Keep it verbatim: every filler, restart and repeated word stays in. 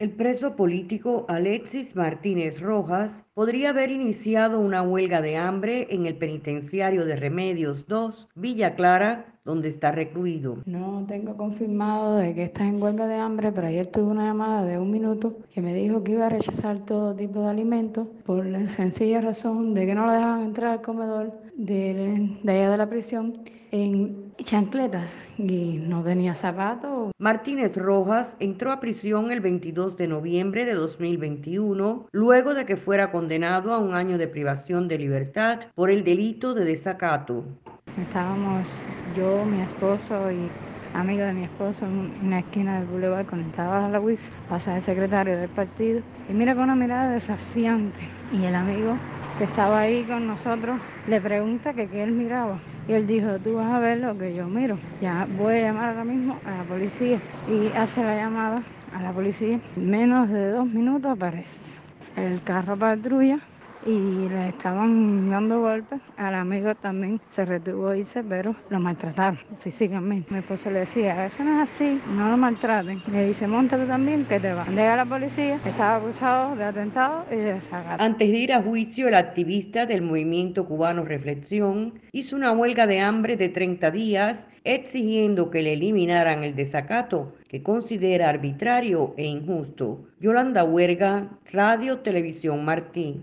El preso político Alexis Martínez Rojas podría haber iniciado una huelga de hambre en el penitenciario de Remedios dos, Villa Clara, donde está recluido. No tengo confirmado de que está en huelga de hambre, pero ayer tuve una llamada de un minuto que me dijo que iba a rechazar todo tipo de alimentos por la sencilla razón de que no lo dejaban entrar al comedor de, de allá de la prisión en chancletas y no tenía zapatos. Martínez Rojas entró a prisión el veintidós de noviembre de dos mil veintiuno, luego de que fuera condenado a un año de privación de libertad por el delito de desacato. Estábamos yo, mi esposo y amigo de mi esposo en una esquina del bulevar conectados a la wifi, pasa el secretario del partido y mira con una mirada desafiante y el amigo que estaba ahí con nosotros le pregunta que qué él miraba y él dijo, tú vas a ver lo que yo miro, ya voy a llamar ahora mismo a la policía y hace la llamada a la policía. En menos de dos minutos aparece el carro patrulla y le estaban dando golpes. Al amigo también se retuvo a irse, pero lo maltrataron físicamente. Mi esposo le decía, eso no es así, no lo maltraten. Le dice, montate también que te van. Llega la policía, estaba acusado de atentado y de desacato. Antes de ir a juicio, el activista del movimiento cubano Reflexión hizo una huelga de hambre de treinta días exigiendo que le eliminaran el desacato que considera arbitrario e injusto. Yolanda Huerga, Radio Televisión Martí.